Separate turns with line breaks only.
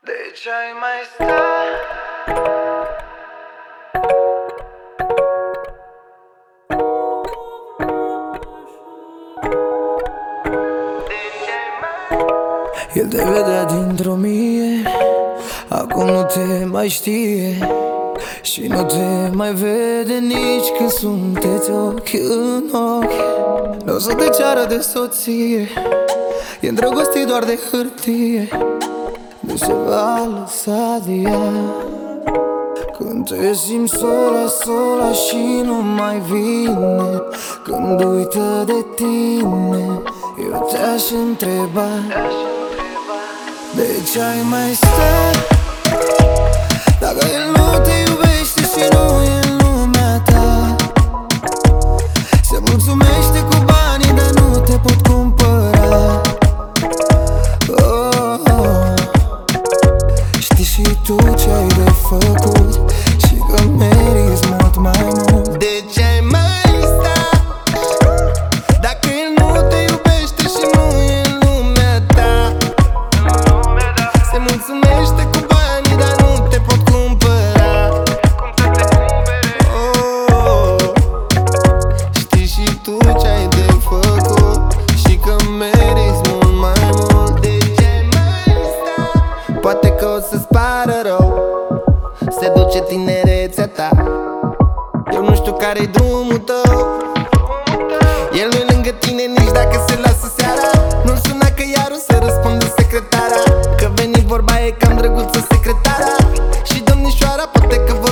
De ce ai mai stat?
El te vedea dintr-o mie, acum nu te mai știe și nu te mai vede nici când sunteți ochi în ochi. Nu o să te ceară de soție, e îndrăgostit doar de hârtie. Nu se va lăsa de ea. Când te simți sola, sola și nu mai vine, când uită de tine, eu te-aș întreba: de ce ai mai stat? Dacă el nu te iubește și nu e în lumea ta, se mulțumește cu banii, dar nu te pot cumpăra. Oh, oh. Știi și tu ce ai de făcut și că meriți mult mai mult. De ce ai mai stat? Dacă el nu te iubește și nu e în lumea ta, se mulțumește cu banii, dar nu te pot cumpăra. Oh, știi și tu ce ai de făcut și că meriți mult mai mult. De ce ai mai stat? Poate că o să-ți pară rău, se duce tinerețea ta. Eu nu știu care-i drumul tău. El nu-i lângă tine nici dacă se lasă seara. Nu-l suna că iar o să răspundă secretara, că veni vorba e cam drăguță secretara. Și domnișoara poate că